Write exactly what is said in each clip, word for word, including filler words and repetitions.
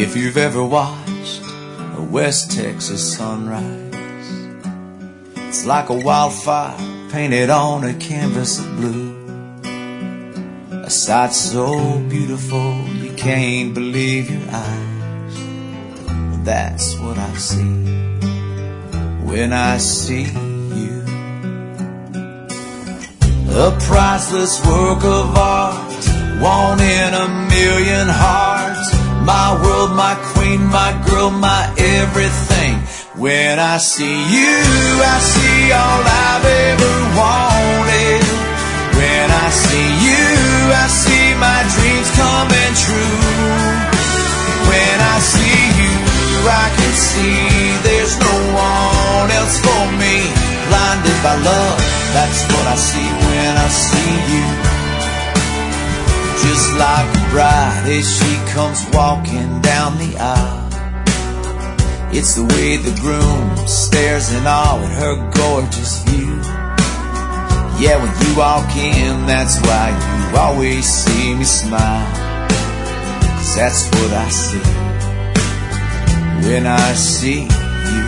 If you've ever watched a West Texas sunrise, it's like a wildfire painted on a canvas of blue. A sight so beautiful you can't believe your eyes. Well, that's what I see when I see you. A priceless work of art, one in a million hearts. My world, my queen, my girl, my everything. When I see you, I see all I've ever wanted. When I see you, I see my dreams coming true. When I see you, I can see there's no one else for me. Blinded by love, that's what I see when I see you. Just like a bride as she comes walking down the aisle, it's the way the groom stares in awe at her gorgeous view. Yeah, when you walk in, that's why you always see me smile, 'cause that's what I see when I see you.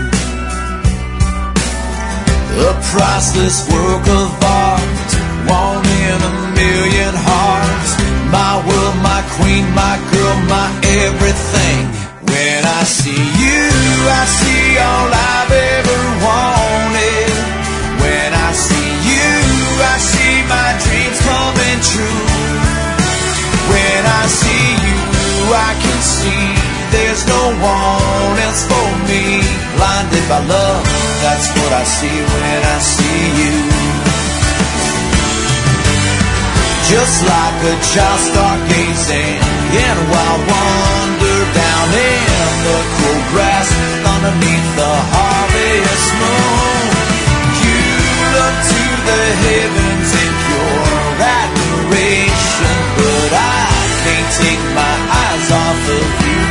A priceless work of art, one in a million hearts. My world, my queen, my girl, my everything. When I see you, I see all I've ever wanted. When I see you, I see my dreams coming true. When I see you, I can see there's no one else for me. Blinded by love, that's what I see when I see you. Just like a child stargazing in a wild wonder down in the cool grass underneath the harvest moon. You look to the heavens in pure admiration, but I can't take my eyes off of you.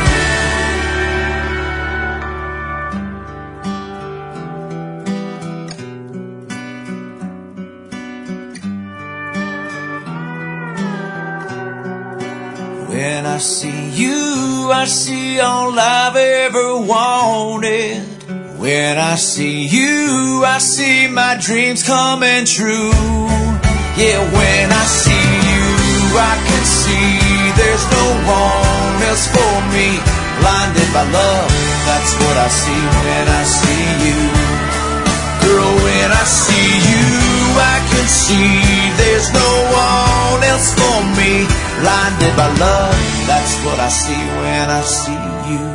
When I see you, I see all I've ever wanted. When I see you, I see my dreams coming true. Yeah, when I see you, I can see there's no one else for me. Blinded by love, that's what I see when I see you. Girl, when I see you, I can see there's no one else for me. Blinded by love, that's what I see when I see you.